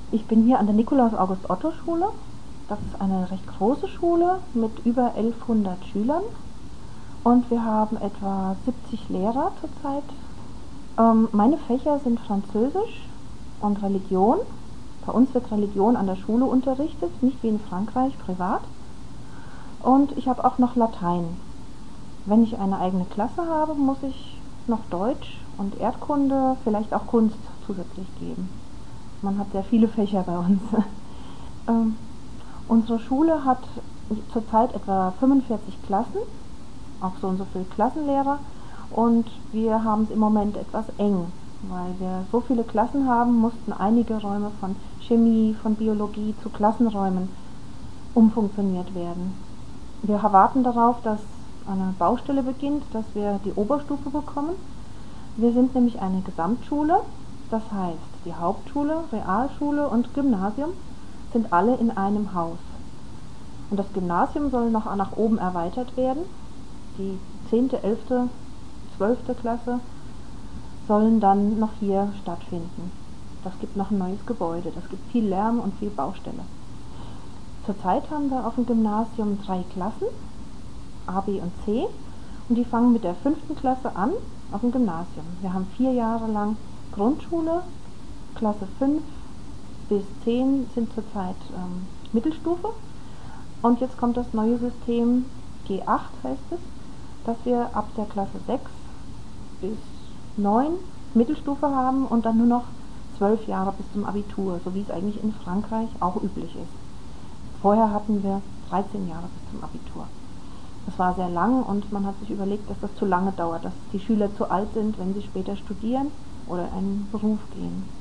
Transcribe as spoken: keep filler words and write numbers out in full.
Ich bin hier an der Nikolaus-August-Otto-Schule. Das ist eine recht große Schule mit über elfhundert Schülern und wir haben etwa siebzig Lehrer zurzeit. Ähm, meine Fächer sind Französisch und Religion. Bei uns wird Religion an der Schule unterrichtet, nicht wie in Frankreich privat. Und ich habe auch noch Latein. Wenn ich eine eigene Klasse habe, muss ich noch Deutsch und Erdkunde, vielleicht auch Kunst zusätzlich geben. Man hat sehr viele Fächer bei uns. ähm, unsere Schule hat zurzeit etwa fünfundvierzig Klassen, auch so und so viele Klassenlehrer, und wir haben es im Moment etwas eng, weil wir so viele Klassen haben, mussten einige Räume von Chemie, von Biologie zu Klassenräumen umfunktioniert werden. Wir warten darauf, dass eine Baustelle beginnt, dass wir die Oberstufe bekommen. Wir sind nämlich eine Gesamtschule, das heißt die Hauptschule, Realschule und Gymnasium sind alle in einem Haus. Und das Gymnasium soll noch nach oben erweitert werden. Die zehnte, elfte, zwölfte Klasse sollen dann noch hier stattfinden. Das gibt noch ein neues Gebäude, das gibt viel Lärm und viel Baustelle. Zurzeit haben wir auf dem Gymnasium drei Klassen, A, B und C, und die fangen mit der fünften Klasse an auf dem Gymnasium. Wir haben vier Jahre lang Grundschule, Klasse fünf bis zehn sind zurzeit ähm, Mittelstufe, und jetzt kommt das neue System, G acht heißt es, dass wir ab der Klasse sechs bis neun Mittelstufe haben und dann nur noch zwölf Jahre bis zum Abitur, so wie es eigentlich in Frankreich auch üblich ist. Vorher hatten wir dreizehn Jahre bis zum Abitur. Das war sehr lang und man hat sich überlegt, dass das zu lange dauert, dass die Schüler zu alt sind, wenn sie später studieren oder einen Beruf gehen.